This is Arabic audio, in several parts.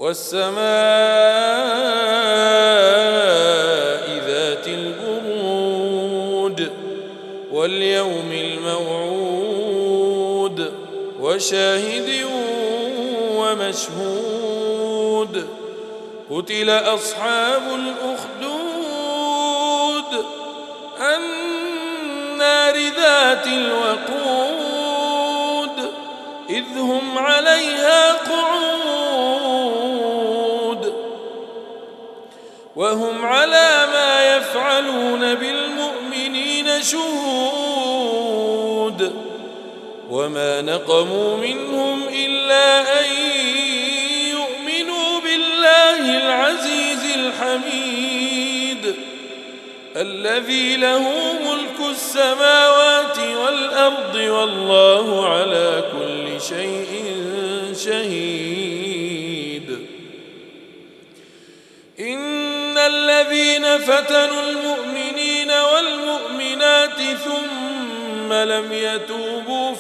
والسماء ذات البروج واليوم الموعود وشاهد ومشهود قتل أصحاب الأخدود النار ذات الوقود إذ هم عليها قعود وهم على ما يفعلون بالمؤمنين شهود وما نقموا منهم إلا أن يؤمنوا بالله العزيز الحميد الذي له ملك السماوات والأرض والله على كل شيء شهيد إن الذين فتنوا المؤمنين والمؤمنات ثم لم يتوبوا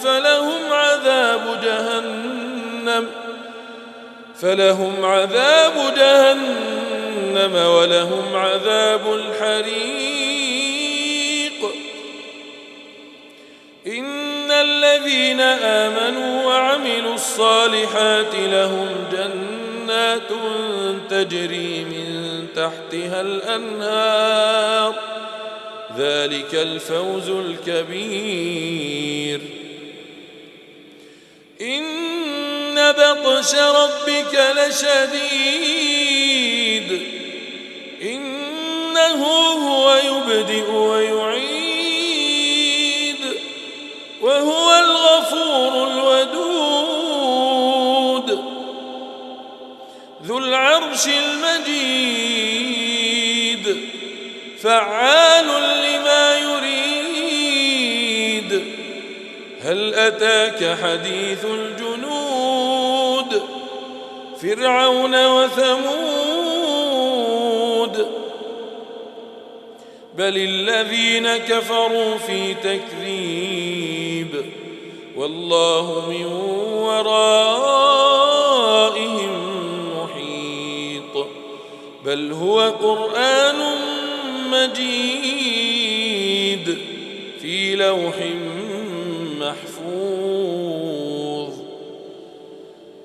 فلهم عذاب جهنم ولهم عذاب الحريق إن الذين آمنوا وعملوا الصالحات لهم جنات تجري من تحتها الأنهار ذلك الفوز الكبير إن بطش ربك لشديد إنه هو يبدئ ويعيد وهو الغفور الودود ذو العرش المجيد فعال لما يريد هل أتاك حديث الجنود فرعون وثمود بل الذين كفروا في تكذيب والله من ورائهم محيط بل هو قرآن مجيد في لوح محفوظ